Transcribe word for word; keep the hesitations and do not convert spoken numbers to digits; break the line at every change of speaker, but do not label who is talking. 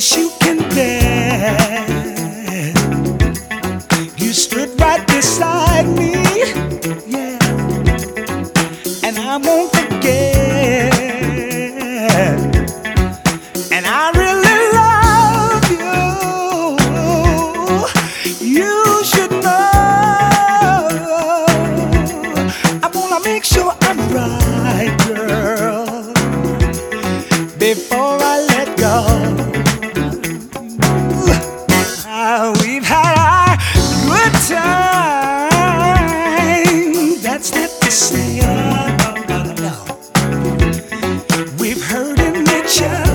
best you can bear. You stood right beside me, yeah, and I won't forget. And I really love you. You should know. I wanna make sure I'm right, girl, before I let go. Uh, we've had our good time. That's not to say, oh, no, no, no. We've hurt each other.